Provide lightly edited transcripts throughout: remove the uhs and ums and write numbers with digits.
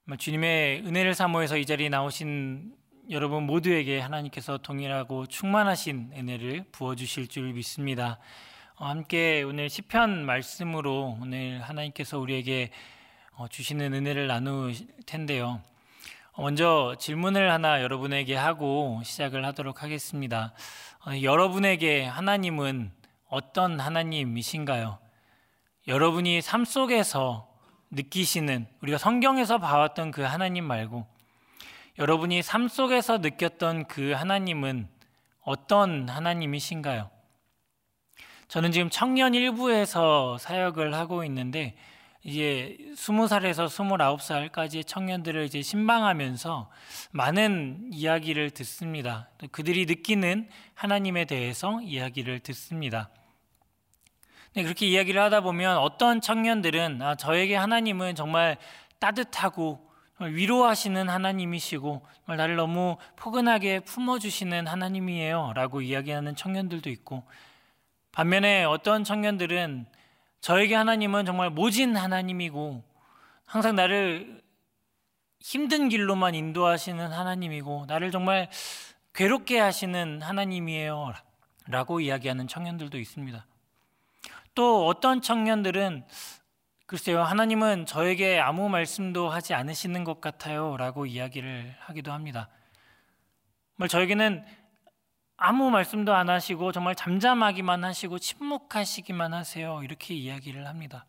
주님의 은혜를 사모해서 이 자리에 나오신 여러분 모두에게 하나님께서 동일하고 충만하신 은혜를 부어주실 줄 믿습니다. 함께 오늘 시편 말씀으로 오늘 하나님께서 우리에게 주시는 은혜를 나눌 텐데요. 먼저 질문을 하나 여러분에게 하고 시작을 하도록 하겠습니다. 여러분에게 하나님은 어떤 하나님이신가요? 여러분이 삶 속에서 느끼시는, 우리가 성경에서 봐왔던 그 하나님 말고 여러분이 삶 속에서 느꼈던 그 하나님은 어떤 하나님이신가요? 저는 지금 청년 일부에서 사역을 하고 있는데 이제 20살에서 29살까지의 청년들을 이제 신방하면서 많은 이야기를 듣습니다. 그들이 느끼는 하나님에 대해서 이야기를 듣습니다. 그렇게 이야기를 하다 보면 어떤 청년들은 저에게 하나님은 정말 따뜻하고 위로하시는 하나님이시고 나를 너무 포근하게 품어주시는 하나님이에요 라고 이야기하는 청년들도 있고, 반면에 어떤 청년들은 저에게 하나님은 정말 모진 하나님이고 항상 나를 힘든 길로만 인도하시는 하나님이고 나를 정말 괴롭게 하시는 하나님이에요 라고 이야기하는 청년들도 있습니다. 또 어떤 청년들은 글쎄요, 하나님은 저에게 아무 말씀도 하지 않으시는 것 같아요 라고 이야기를 하기도 합니다. 정말 저에게는 아무 말씀도 안 하시고 정말 잠잠하기만 하시고 침묵하시기만 하세요, 이렇게 이야기를 합니다.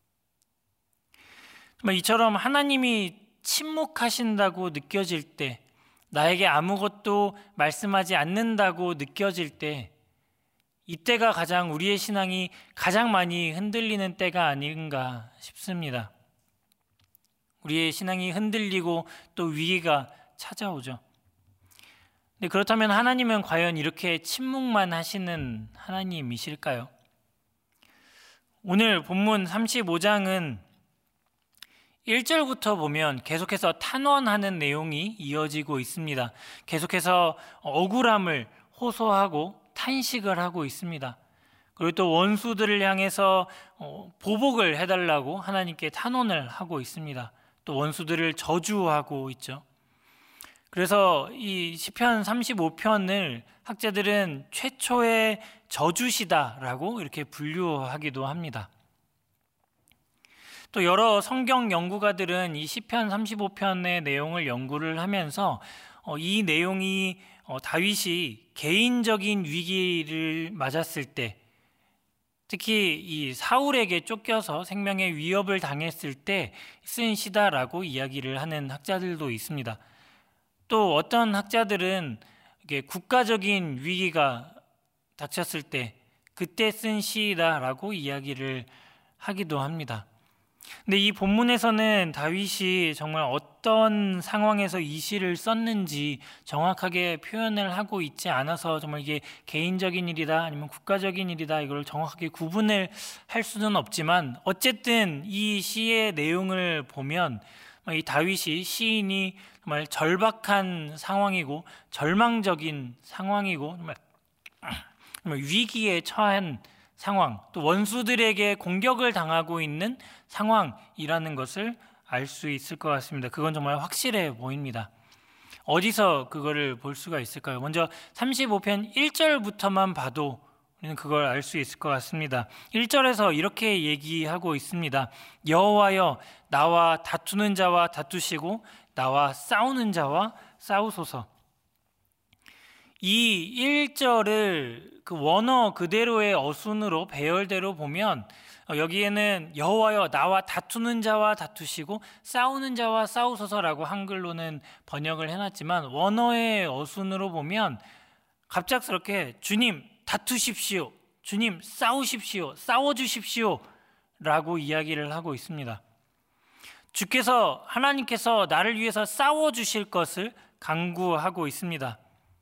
정말 이처럼 하나님이 침묵하신다고 느껴질 때, 나에게 아무것도 말씀하지 않는다고 느껴질 때, 이때가 가장 우리의 신앙이 가장 많이 흔들리는 때가 아닌가 싶습니다. 우리의 신앙이 흔들리고 또 위기가 찾아오죠. 그렇다면 하나님은 과연 이렇게 침묵만 하시는 하나님이실까요? 오늘 본문 35장은 1절부터 보면 계속해서 탄원하는 내용이 이어지고 있습니다. 계속해서 억울함을 호소하고 탄식을 하고 있습니다. 그리고 또 원수들을 향해서 보복을 해달라고 하나님께 탄원을 하고 있습니다. 또 원수들을 저주하고 있죠. 그래서 이 시편 35편을 학자들은 최초의 저주시다라고 이렇게 분류하기도 합니다. 또 여러 성경 연구가들은 이 시편 35편의 내용을 연구를 하면서 이 내용이 다윗이 개인적인 위기를 맞았을 때, 특히 이 사울에게 쫓겨서 생명의 위협을 당했을 때 쓴 시다라고 이야기를 하는 학자들도 있습니다. 또 어떤 학자들은 이게 국가적인 위기가 닥쳤을 때 그때 쓴 시다라고 이야기를 하기도 합니다. 근데 이 본문에서는 다윗이 정말 어떤 상황에서 이 시를 썼는지 정확하게 표현을 하고 있지 않아서 정말 이게 개인적인 일이다 아니면 국가적인 일이다 이걸 정확하게 구분을 할 수는 없지만, 어쨌든 이 시의 내용을 보면 이 다윗이, 시인이 정말 절박한 상황이고 절망적인 상황이고 정말 위기에 처한 상황, 또 원수들에게 공격을 당하고 있는 상황이라는 것을 알 수 있을 것 같습니다. 그건 정말 확실해 보입니다. 어디서 그거를 볼 수가 있을까요? 먼저 35편 1절부터만 봐도 우리는 그걸 알 수 있을 것 같습니다. 1절에서 이렇게 얘기하고 있습니다. 여호와여, 나와 다투는 자와 다투시고 나와 싸우는 자와 싸우소서. 이 1절을 그 원어 그대로의 어순으로 배열대로 보면 여기에는 여호와여, 나와 다투는 자와 다투시고 싸우는 자와 싸우소서라고 한글로는 번역을 해놨지만, 원어의 어순으로 보면 갑작스럽게 주님 다투십시오, 주님 싸우십시오, 싸워주십시오 라고 이야기를 하고 있습니다. 주께서, 하나님께서 나를 위해서 싸워주실 것을 강구하고 있습니다.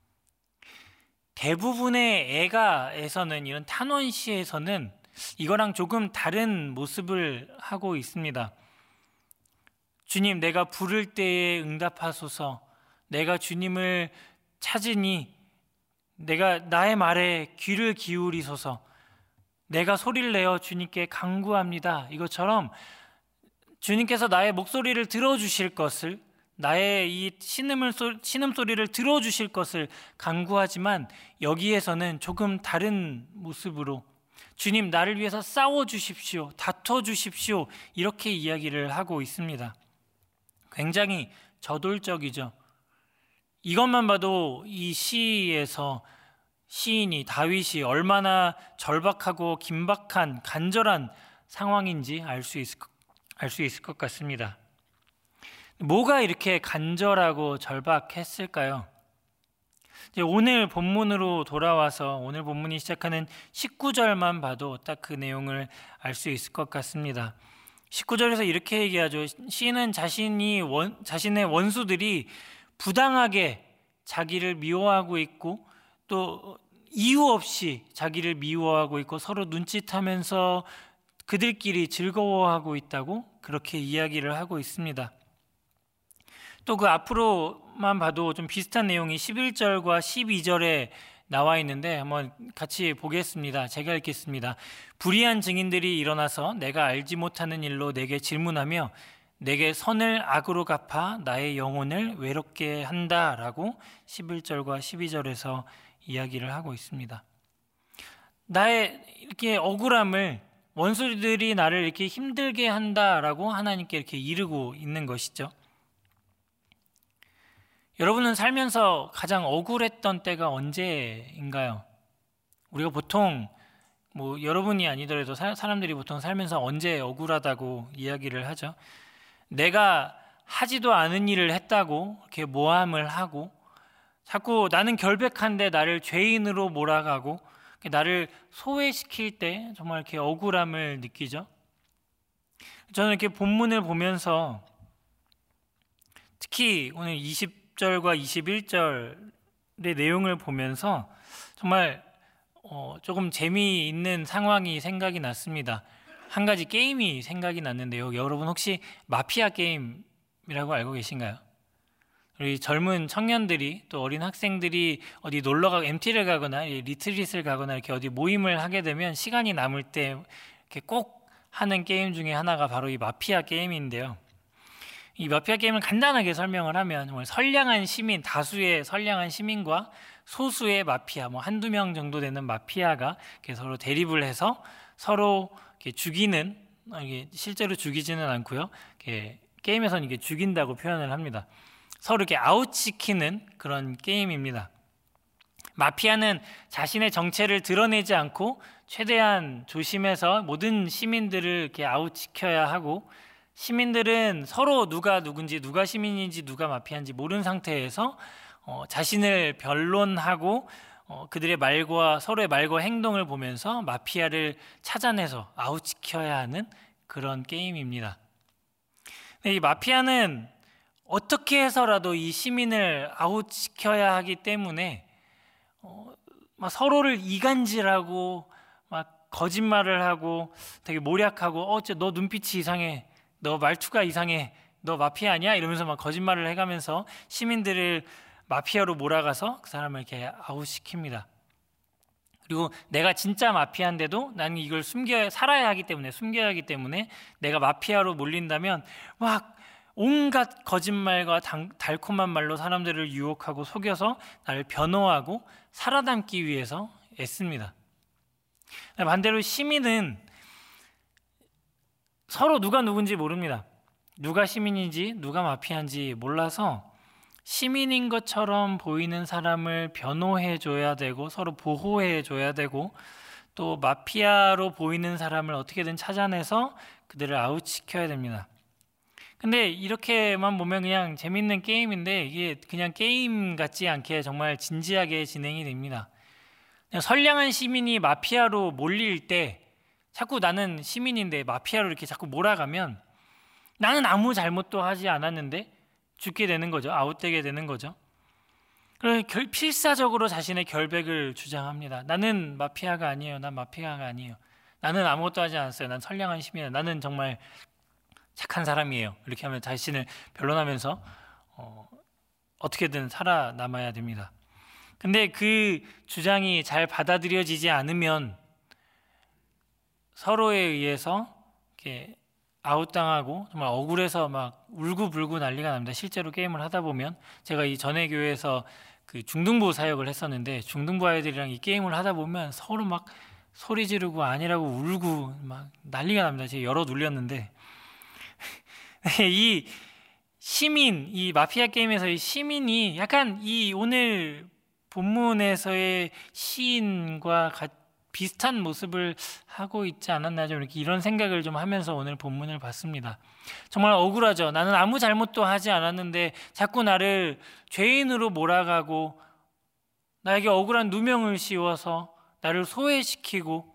대부분의 애가에서는, 이런 탄원시에서는 이거랑 조금 다른 모습을 하고 있습니다. 주님, 내가 부를 때에 응답하소서. 내가 주님을 찾으니 내가 나의 말에 귀를 기울이소서. 내가 소리를 내어 주님께 간구합니다. 이것처럼 주님께서 나의 목소리를 들어주실 것을, 나의 이 신음소리를 들어주실 것을 간구하지만 여기에서는 조금 다른 모습으로 주님, 나를 위해서 싸워주십시오, 다퉈주십시오, 이렇게 이야기를 하고 있습니다. 굉장히 저돌적이죠. 이것만 봐도 이 시에서 시인이, 다윗이 얼마나 절박하고 긴박한 간절한 상황인지 알 수 있을 것 같습니다. 뭐가 이렇게 간절하고 절박했을까요? 오늘 본문으로 돌아와서 오늘 본문이 시작하는 19절만 봐도 딱 그 내용을 알 수 있을 것 같습니다. 19절에서 이렇게 얘기하죠. 시인은 자신의 원수들이 부당하게 자기를 미워하고 있고 또 이유 없이 자기를 미워하고 있고 서로 눈짓하면서 그들끼리 즐거워하고 있다고 그렇게 이야기를 하고 있습니다. 또 그 앞으로만 봐도 좀 비슷한 내용이 11절과 12절에 나와 있는데 한번 같이 보겠습니다. 제가 읽겠습니다. 불의한 증인들이 일어나서 내가 알지 못하는 일로 내게 질문하며 내게 선을 악으로 갚아 나의 영혼을 외롭게 한다라고 11절과 12절에서 이야기를 하고 있습니다. 나의 이렇게 억울함을, 원수들이 나를 이렇게 힘들게 한다라고 하나님께 이렇게 이르고 있는 것이죠. 여러분은 살면서 가장 억울했던 때가 언제인가요? 우리가 보통 여러분이 아니더라도 사람들이 보통 살면서 언제 억울하다고 이야기를 하죠. 내가 하지도 않은 일을 했다고 이렇게 모함을 하고 자꾸 나는 결백한데 나를 죄인으로 몰아가고 나를 소외시킬 때 정말 이렇게 억울함을 느끼죠. 저는 이렇게 본문을 보면서 특히 오늘 20절과 21절의 내용을 보면서 정말 조금 재미있는 상황이 생각이 났습니다. 한 가지 게임이 생각이 났는데요. 여러분 혹시 마피아 게임이라고 알고 계신가요? 우리 젊은 청년들이 또 어린 학생들이 어디 놀러가고 MT를 가거나 리트릿을 가거나 이렇게 어디 모임을 하게 되면 시간이 남을 때 이렇게 꼭 하는 게임 중에 하나가 바로 이 마피아 게임인데요. 이 마피아 게임을 간단하게 설명을 하면 정말 선량한 시민, 다수의 선량한 시민과 소수의 마피아, 한두 명 정도 되는 마피아가 이렇게 서로 대립을 해서 서로 이렇게 죽이는, 이게 실제로 죽이지는 않고요. 이렇게 게임에서는 이게 죽인다고 표현을 합니다. 서로 이렇게 아웃시키는 그런 게임입니다. 마피아는 자신의 정체를 드러내지 않고 최대한 조심해서 모든 시민들을 이렇게 아웃시켜야 하고, 시민들은 서로 누가 누군지, 누가 시민인지 누가 마피아인지 모르는 상태에서 자신을 변론하고 그들의 말과 서로의 말과 행동을 보면서 마피아를 찾아내서 아웃시켜야 하는 그런 게임입니다. 이 마피아는 어떻게 해서라도 이 시민을 아웃시켜야 하기 때문에 막 서로를 이간질하고 막 거짓말을 하고 되게 모략하고 너 눈빛이 이상해, 너 말투가 이상해, 너 마피아 아니야? 이러면서 막 거짓말을 해가면서 시민들을 마피아로 몰아가서 그 사람을 이렇게 아웃시킵니다. 그리고 내가 진짜 마피아인데도 나는 이걸 살아야 하기 때문에, 숨겨야 하기 때문에 내가 마피아로 몰린다면 막 온갖 거짓말과 달콤한 말로 사람들을 유혹하고 속여서 나를 변호하고 살아남기 위해서 애씁니다. 반대로 시민은 서로 누가 누군지 모릅니다. 누가 시민인지 누가 마피아인지 몰라서 시민인 것처럼 보이는 사람을 변호해줘야 되고 서로 보호해줘야 되고 또 마피아로 보이는 사람을 어떻게든 찾아내서 그들을 아웃시켜야 됩니다. 근데 이렇게만 보면 그냥 재밌는 게임인데 이게 그냥 게임 같지 않게 정말 진지하게 진행이 됩니다. 그냥 선량한 시민이 마피아로 몰릴 때 자꾸 나는 시민인데 마피아로 이렇게 자꾸 몰아가면 나는 아무 잘못도 하지 않았는데 죽게 되는 거죠. 아웃되게 되는 거죠. 그래서 필사적으로 자신의 결백을 주장합니다. 나는 마피아가 아니에요. 난 마피아가 아니에요. 나는 아무것도 하지 않았어요. 난 선량한 시민이에요. 나는 정말 착한 사람이에요. 이렇게 하면 자신을 변론하면서 어떻게든 살아남아야 됩니다. 근데 그 주장이 잘 받아들여지지 않으면 서로에 의해서 이렇게 아웃당하고 정말 억울해서 막 울고불고 난리가 납니다. 실제로 게임을 하다 보면 제가 이 전에 교회에서 그 중등부 사역을 했었는데 중등부 아이들이랑 이 게임을 하다 보면 서로 막 소리 지르고 아니라고 울고 막 난리가 납니다. 제가 열어 눌렸는데 이 시민, 이 마피아 게임에서의 시민이 약간 이 오늘 본문에서의 시인과 비슷한 모습을 하고 있지 않았나, 좀 이렇게 이런 생각을 좀 하면서 오늘 본문을 봤습니다. 정말 억울하죠. 나는 아무 잘못도 하지 않았는데 자꾸 나를 죄인으로 몰아가고 나에게 억울한 누명을 씌워서 나를 소외시키고,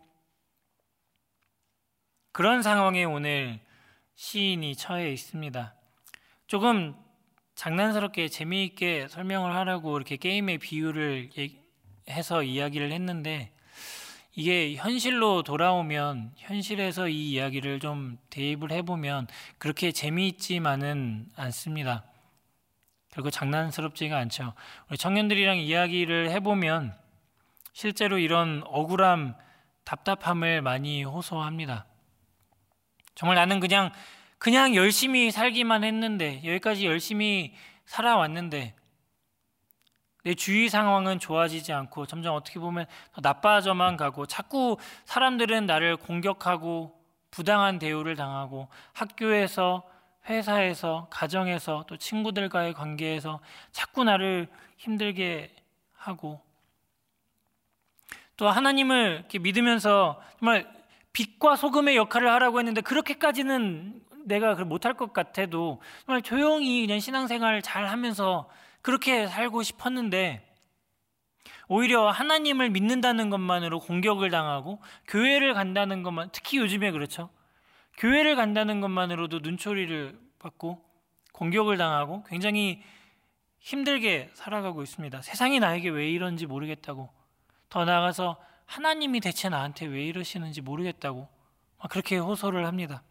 그런 상황에 오늘 시인이 처해 있습니다. 조금 장난스럽게 재미있게 설명을 하라고 이렇게 게임의 비유를 해서 이야기를 했는데, 이게 현실로 돌아오면 현실에서 이 이야기를 좀 대입을 해보면 그렇게 재미있지만은 않습니다. 결국 장난스럽지가 않죠. 우리 청년들이랑 이야기를 해보면 실제로 이런 억울함, 답답함을 많이 호소합니다. 정말 나는 그냥 열심히 살기만 했는데, 여기까지 열심히 살아왔는데 내 주위 상황은 좋아지지 않고 점점 어떻게 보면 더 나빠져만 가고, 자꾸 사람들은 나를 공격하고 부당한 대우를 당하고, 학교에서, 회사에서, 가정에서, 또 친구들과의 관계에서 자꾸 나를 힘들게 하고, 또 하나님을 이렇게 믿으면서 정말 빛과 소금의 역할을 하라고 했는데 그렇게까지는 내가 못할 것 같아도 정말 조용히 그냥 신앙생활 잘 하면서 그렇게 살고 싶었는데, 오히려 하나님을 믿는다는 것만으로 공격을 당하고, 교회를 간다는 것만, 특히 요즘에 그렇죠. 교회를 간다는 것만으로도 눈초리를 받고 공격을 당하고 굉장히 힘들게 살아가고 있습니다. 세상이 나에게 왜 이런지 모르겠다고, 더 나아가서 하나님이 대체 나한테 왜 이러시는지 모르겠다고 그렇게 호소를 합니다.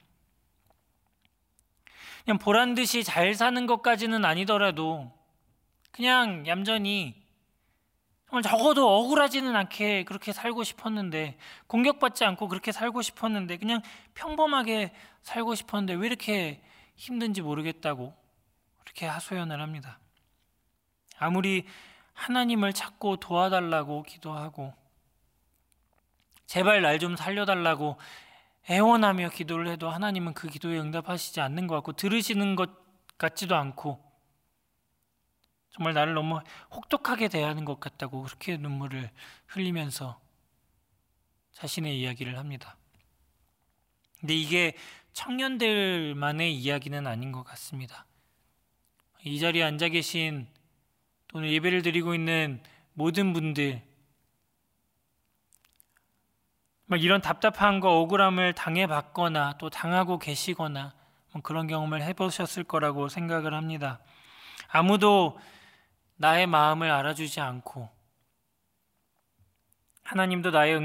그냥 보란 듯이 잘 사는 것까지는 아니더라도 그냥 얌전히 정말 적어도 억울하지는 않게 그렇게 살고 싶었는데, 공격받지 않고 그렇게 살고 싶었는데, 그냥 평범하게 살고 싶었는데 왜 이렇게 힘든지 모르겠다고 그렇게 하소연을 합니다. 아무리 하나님을 찾고 도와달라고 기도하고 제발 날 좀 살려달라고 애원하며 기도를 해도 하나님은 그 기도에 응답하시지 않는 것 같고 들으시는 것 같지도 않고, 정말 나를 너무 혹독하게 대하는 것 같다고 그렇게 눈물을 흘리면서 자신의 이야기를 합니다. 근데 이게 청년들만의 이야기는 아닌 것 같습니다. 이 자리에 앉아 계신, 또는 예배를 드리고 있는 모든 분들, 이런 답답함과 억울함을 당해봤거나 또 당하고 계시거나 그런 경험을 해보셨을 거라고 생각을 합니다. 아무도 나의 마음을 알아주지 않고, 하나님도 나의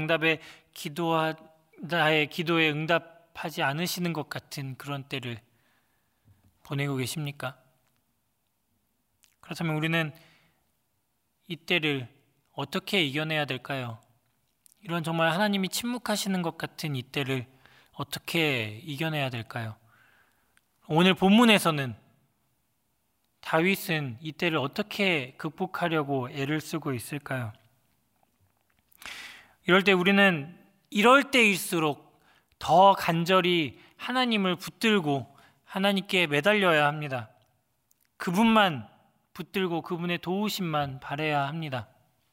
기도에 응답하지 않으시는 것 같은 그런 때를 보내고 계십니까? 그렇다면 우리는 이 때를 어떻게 이겨내야 될까요? 이런 정말 하나님이 침묵하시는 것 같은 이 때를 어떻게 이겨내야 될까요? 오늘 본문에서는 다윗은 이 때를 어떻게 극복하려고 애를 쓰고 있을까요? 이럴 때 우리는 이럴 때일수록 더 간절히 하나님을 붙들고 하나님께 매달려야 합니다. 그분만 붙들고 그분의 도우심만 바라야 합니다.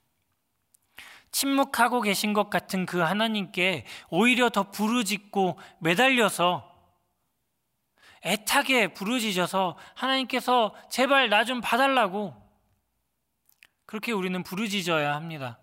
침묵하고 계신 것 같은 그 하나님께 오히려 더 부르짖고 매달려서 애타게 부르짖어서 하나님께서 제발 나 좀 봐달라고 그렇게 우리는 부르짖어야 합니다.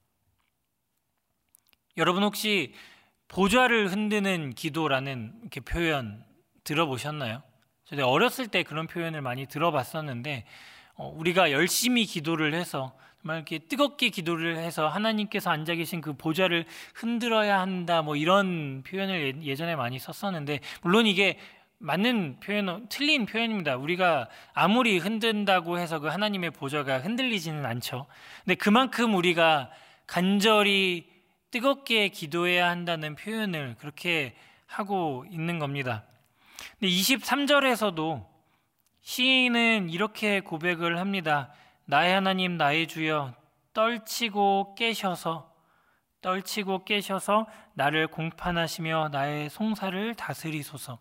여러분 혹시 보좌를 흔드는 기도라는 이렇게 표현 들어보셨나요? 저도 어렸을 때 그런 표현을 많이 들어봤었는데, 우리가 열심히 기도를 해서 정말 이렇게 뜨겁게 기도를 해서 하나님께서 앉아 계신 그 보좌를 흔들어야 한다, 이런 표현을 예전에 많이 썼었는데, 물론 이게 맞는 표현은 틀린 표현입니다. 우리가 아무리 흔든다고 해서 그 하나님의 보좌가 흔들리지는 않죠. 근데 그만큼 우리가 간절히 뜨겁게 기도해야 한다는 표현을 그렇게 하고 있는 겁니다. 근데 23절에서도 시인은 이렇게 고백을 합니다. 나의 하나님, 나의 주여, 떨치고 깨셔서 나를 공판하시며 나의 송사를 다스리소서.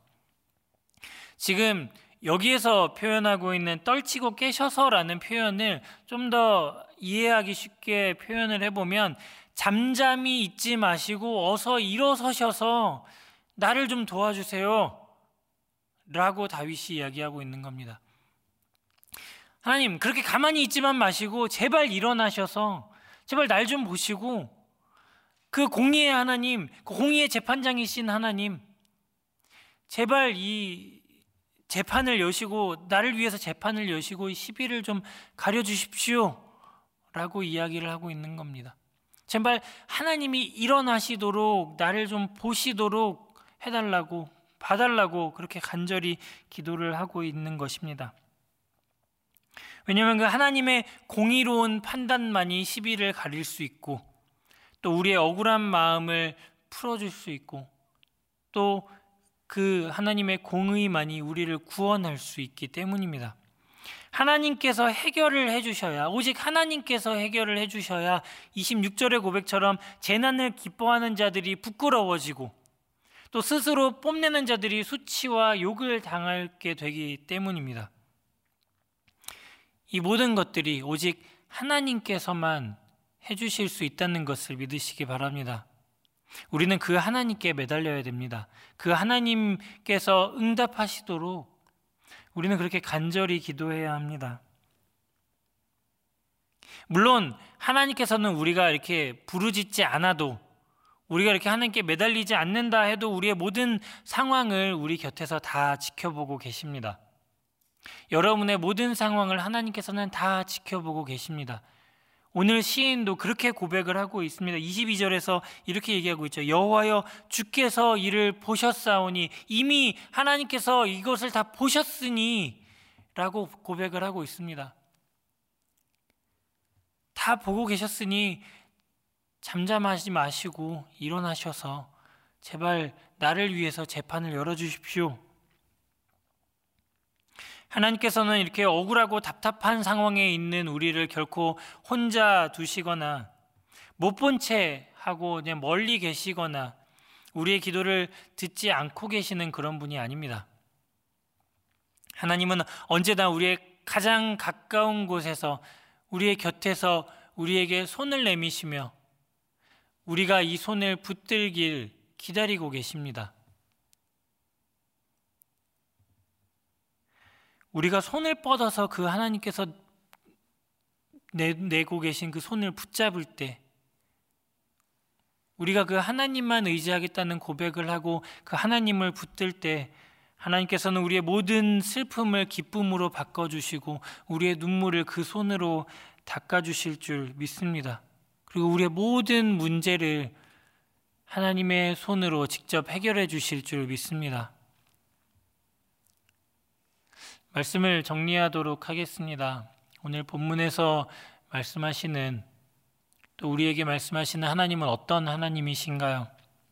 지금 여기에서 표현하고 있는 떨치고 깨셔서라는 표현을 좀 더 이해하기 쉽게 표현을 해보면, 잠잠히 있지 마시고 어서 일어서셔서 나를 좀 도와주세요 라고 다윗이 이야기하고 있는 겁니다. 하나님, 그렇게 가만히 있지만 마시고 제발 일어나셔서 제발 날 좀 보시고, 그 공의의 하나님, 그 공의의 재판장이신 하나님, 제발 이 재판을 여시고, 나를 위해서 재판을 여시고 시비를 좀 가려주십시오 라고 이야기를 하고 있는 겁니다. 제발 하나님이 일어나시도록 나를 좀 보시도록 해달라고, 봐달라고 그렇게 간절히 기도를 하고 있는 것입니다. 왜냐하면 그 하나님의 공의로운 판단만이 시비를 가릴 수 있고, 또 우리의 억울한 마음을 풀어줄 수 있고, 또 그 하나님의 공의만이 우리를 구원할 수 있기 때문입니다. 하나님께서 해결을 해주셔야, 오직 하나님께서 해결을 해주셔야 26절의 고백처럼 재난을 기뻐하는 자들이 부끄러워지고, 또 스스로 뽐내는 자들이 수치와 욕을 당하게 되기 때문입니다. 이 모든 것들이 오직 하나님께서만 해주실 수 있다는 것을 믿으시기 바랍니다. 우리는 그 하나님께 매달려야 됩니다. 그 하나님께서 응답하시도록 우리는 그렇게 간절히 기도해야 합니다. 물론 하나님께서는 우리가 이렇게 부르짖지 않아도, 우리가 이렇게 하나님께 매달리지 않는다 해도 우리의 모든 상황을 우리 곁에서 다 지켜보고 계십니다. 여러분의 모든 상황을 하나님께서는 다 지켜보고 계십니다. 오늘 시인도 그렇게 고백을 하고 있습니다. 22절에서 이렇게 얘기하고 있죠. 여호와여, 주께서 이를 보셨사오니, 이미 하나님께서 이것을 다 보셨으니 라고 고백을 하고 있습니다. 다 보고 계셨으니 잠잠하지 마시고 일어나셔서 제발 나를 위해서 재판을 열어주십시오. 하나님께서는 이렇게 억울하고 답답한 상황에 있는 우리를 결코 혼자 두시거나 못 본 채 하고 그냥 멀리 계시거나 우리의 기도를 듣지 않고 계시는 그런 분이 아닙니다. 하나님은 언제나 우리의 가장 가까운 곳에서, 우리의 곁에서 우리에게 손을 내미시며 우리가 이 손을 붙들길 기다리고 계십니다. 우리가 손을 뻗어서 그 하나님께서 내고 계신 그 손을 붙잡을 때, 우리가 그 하나님만 의지하겠다는 고백을 하고 그 하나님을 붙들 때, 하나님께서는 우리의 모든 슬픔을 기쁨으로 바꿔주시고 우리의 눈물을 그 손으로 닦아주실 줄 믿습니다. 그리고 우리의 모든 문제를 하나님의 손으로 직접 해결해 주실 줄 믿습니다. 말씀을 정리하도록 하겠습니다. 오늘 본문에서 말씀하시는, 또 우리에게 말씀하시는 하나님은 어떤 하나님이신가요?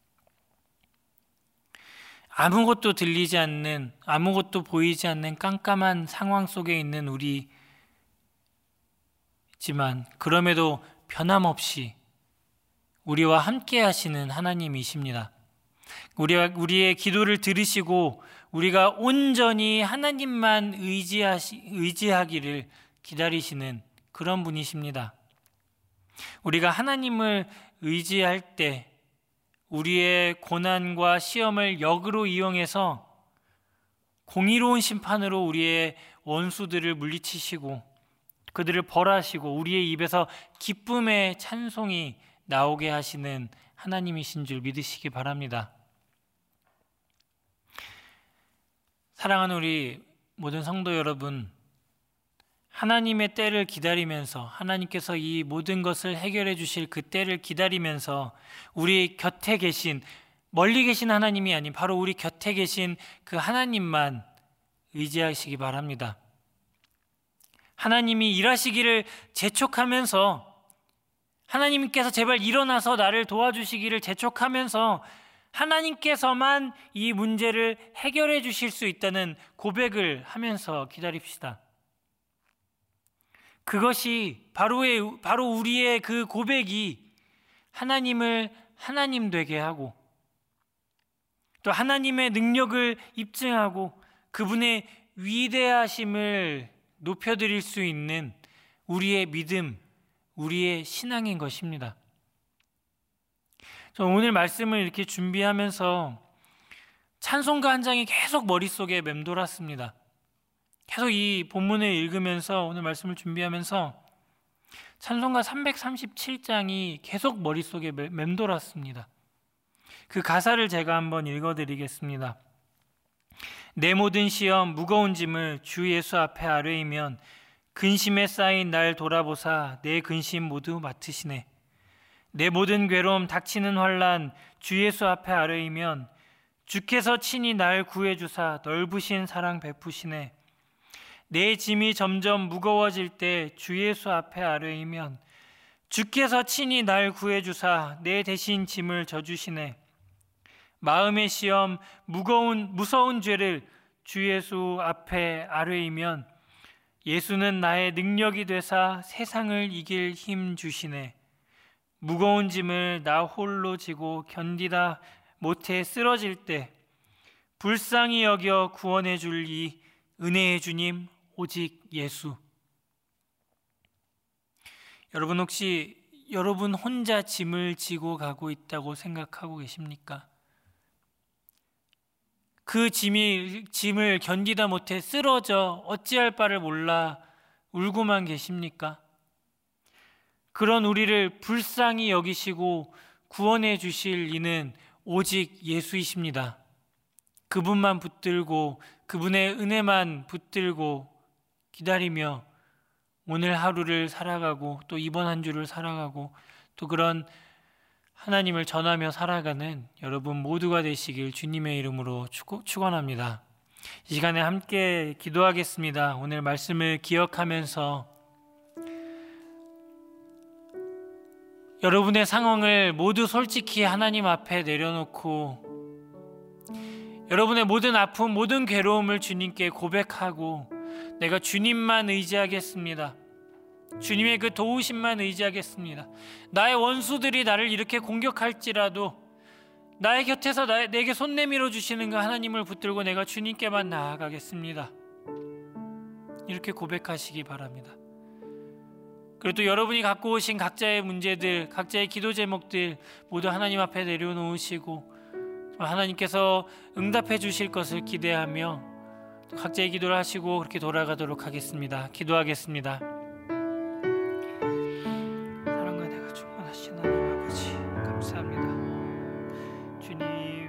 아무것도 들리지 않는, 아무것도 보이지 않는 깜깜한 상황 속에 있는 우리지만 그럼에도 변함없이 우리와 함께 하시는 하나님이십니다. 우리의 기도를 들으시고 우리가 온전히 하나님만 의지하기를 기다리시는 그런 분이십니다. 우리가 하나님을 의지할 때 우리의 고난과 시험을 역으로 이용해서 공의로운 심판으로 우리의 원수들을 물리치시고 그들을 벌하시고 우리의 입에서 기쁨의 찬송이 나오게 하시는 하나님이신 줄 믿으시기 바랍니다. 사랑하는 우리 모든 성도 여러분, 하나님의 때를 기다리면서, 하나님께서 이 모든 것을 해결해 주실 그 때를 기다리면서 우리 곁에 계신, 멀리 계신 하나님이 아닌 바로 우리 곁에 계신 그 하나님만 의지하시기 바랍니다. 하나님이 일하시기를 재촉하면서, 하나님께서 제발 일어나서 나를 도와주시기를 재촉하면서 하나님께서만 이 문제를 해결해 주실 수 있다는 고백을 하면서 기다립시다. 그것이 바로 우리의 그 고백이 하나님을 하나님 되게 하고 또 하나님의 능력을 입증하고 그분의 위대하심을 높여드릴 수 있는 우리의 믿음, 우리의 신앙인 것입니다. 저 오늘 말씀을 이렇게 준비하면서 찬송가 한 장이 계속 머릿속에 맴돌았습니다. 계속 이 본문을 읽으면서 오늘 말씀을 준비하면서 찬송가 337장이 계속 머릿속에 맴돌았습니다. 그 가사를 제가 한번 읽어드리겠습니다. 내 모든 시험 무거운 짐을 주 예수 앞에 아뢰이면 근심에 쌓인 날 돌아보사 내 근심 모두 맡으시네. 내 모든 괴로움 닥치는 환난 주 예수 앞에 아뢰이면 주께서 친히 날 구해주사 넓으신 사랑 베푸시네. 내 짐이 점점 무거워질 때 주 예수 앞에 아뢰이면 주께서 친히 날 구해주사 내 대신 짐을 져주시네. 마음의 시험 무서운 죄를 주 예수 앞에 아뢰이면 예수는 나의 능력이 되사 세상을 이길 힘 주시네. 무거운 짐을 나 홀로 지고 견디다 못해 쓰러질 때 불쌍히 여겨 구원해 줄 이 은혜의 주님 오직 예수. 여러분 혹시 여러분 혼자 짐을 지고 가고 있다고 생각하고 계십니까? 그 짐을 견디다 못해 쓰러져 어찌할 바를 몰라 울고만 계십니까? 그런 우리를 불쌍히 여기시고 구원해 주실 이는 오직 예수이십니다. 그분만 붙들고 그분의 은혜만 붙들고 기다리며 오늘 하루를 살아가고 또 이번 한 주를 살아가고 또 그런 하나님을 전하며 살아가는 여러분 모두가 되시길 주님의 이름으로 축원합니다. 이 시간에 함께 기도하겠습니다. 오늘 말씀을 기억하면서 여러분의 상황을 모두 솔직히 하나님 앞에 내려놓고 여러분의 모든 아픔, 모든 괴로움을 주님께 고백하고 내가 주님만 의지하겠습니다. 주님의 그 도우심만 의지하겠습니다. 나의 원수들이 나를 이렇게 공격할지라도 나의 곁에서 내게 손 내밀어 주시는 그 하나님을 붙들고 내가 주님께만 나아가겠습니다. 이렇게 고백하시기 바랍니다. 그리고 또 여러분이 갖고 오신 각자의 문제들, 각자의 기도 제목들 모두 하나님 앞에 내려놓으시고 하나님께서 응답해 주실 것을 기대하며 각자의 기도를 하시고 그렇게 돌아가도록 하겠습니다. 기도하겠습니다. 사랑과 내가 충만하신 하나님 아버지 감사합니다. 주님